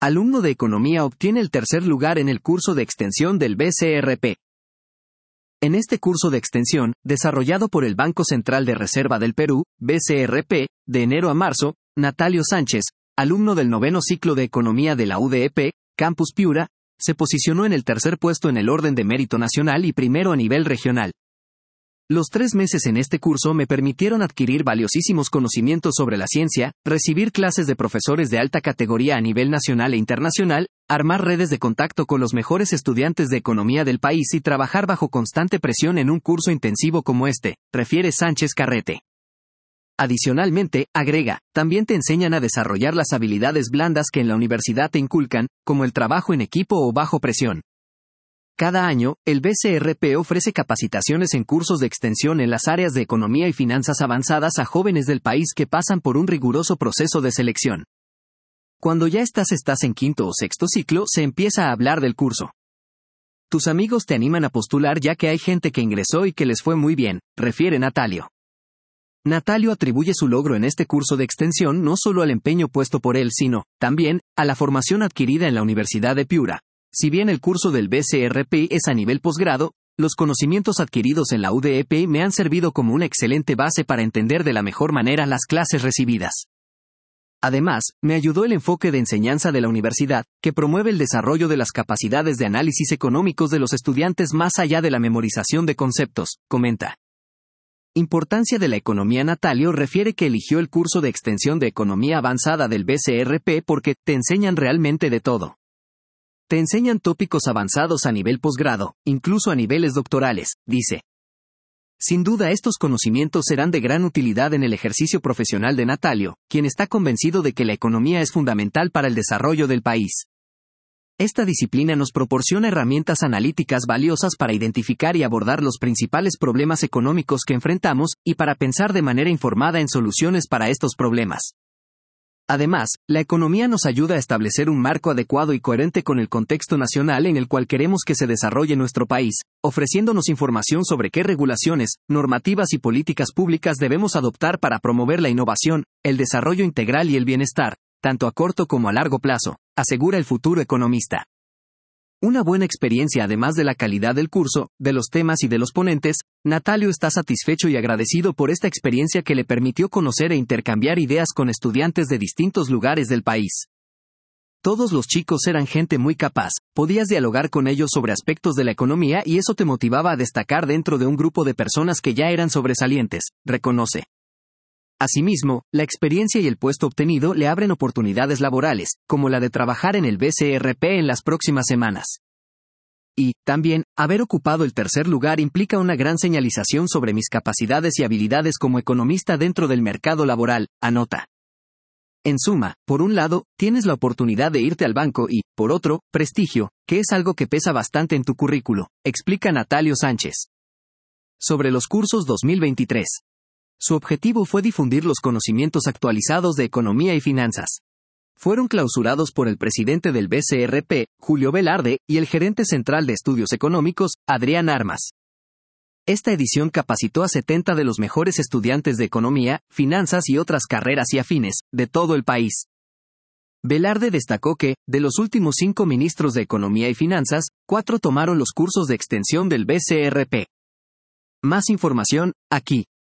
alumno de Economía obtiene el tercer lugar en el curso de extensión del BCRP. En este curso de extensión, desarrollado por el Banco Central de Reserva del Perú, BCRP, de enero a marzo, Natalio Sánchez, alumno del 9º ciclo de Economía de la UDEP, Campus Piura, se posicionó en el tercer puesto en el orden de mérito nacional y primero a nivel regional. Los 3 meses en este curso me permitieron adquirir valiosísimos conocimientos sobre la ciencia, recibir clases de profesores de alta categoría a nivel nacional e internacional, armar redes de contacto con los mejores estudiantes de economía del país y trabajar bajo constante presión en un curso intensivo como este, refiere Sánchez Carrete. Adicionalmente, agrega, también te enseñan a desarrollar las habilidades blandas que en la universidad te inculcan, como el trabajo en equipo o bajo presión. Cada año, el BCRP ofrece capacitaciones en cursos de extensión en las áreas de economía y finanzas avanzadas a jóvenes del país que pasan por un riguroso proceso de selección. Cuando ya estás en 5º o 6º ciclo, se empieza a hablar del curso. Tus amigos te animan a postular ya que hay gente que ingresó y que les fue muy bien, refiere Natalio. Natalio atribuye su logro en este curso de extensión no solo al empeño puesto por él, sino, también, a la formación adquirida en la Universidad de Piura. Si bien el curso del BCRP es a nivel posgrado, los conocimientos adquiridos en la UDEP me han servido como una excelente base para entender de la mejor manera las clases recibidas. Además, me ayudó el enfoque de enseñanza de la universidad, que promueve el desarrollo de las capacidades de análisis económicos de los estudiantes más allá de la memorización de conceptos, comenta. Importancia de la economía. Natalio refiere que eligió el curso de extensión de economía avanzada del BCRP porque te enseñan realmente de todo. Te enseñan tópicos avanzados a nivel posgrado, incluso a niveles doctorales, dice. Sin duda estos conocimientos serán de gran utilidad en el ejercicio profesional de Natalio, quien está convencido de que la economía es fundamental para el desarrollo del país. Esta disciplina nos proporciona herramientas analíticas valiosas para identificar y abordar los principales problemas económicos que enfrentamos y para pensar de manera informada en soluciones para estos problemas. Además, la economía nos ayuda a establecer un marco adecuado y coherente con el contexto nacional en el cual queremos que se desarrolle nuestro país, ofreciéndonos información sobre qué regulaciones, normativas y políticas públicas debemos adoptar para promover la innovación, el desarrollo integral y el bienestar, tanto a corto como a largo plazo, asegura el futuro economista. Una buena experiencia además de la calidad del curso, de los temas y de los ponentes, Natalio está satisfecho y agradecido por esta experiencia que le permitió conocer e intercambiar ideas con estudiantes de distintos lugares del país. Todos los chicos eran gente muy capaz, podías dialogar con ellos sobre aspectos de la economía y eso te motivaba a destacar dentro de un grupo de personas que ya eran sobresalientes, reconoce. Asimismo, la experiencia y el puesto obtenido le abren oportunidades laborales, como la de trabajar en el BCRP en las próximas semanas. Y, también, haber ocupado el tercer lugar implica una gran señalización sobre mis capacidades y habilidades como economista dentro del mercado laboral, anota. En suma, por un lado, tienes la oportunidad de irte al banco y, por otro, prestigio, que es algo que pesa bastante en tu currículo, explica Natalio Sánchez. Sobre los cursos 2023. Su objetivo fue difundir los conocimientos actualizados de economía y finanzas. Fueron clausurados por el presidente del BCRP, Julio Velarde, y el gerente central de estudios económicos, Adrián Armas. Esta edición capacitó a 70 de los mejores estudiantes de economía, finanzas y otras carreras y afines, de todo el país. Velarde destacó que, de los últimos 5 ministros de Economía y Finanzas, 4 tomaron los cursos de extensión del BCRP. Más información, aquí.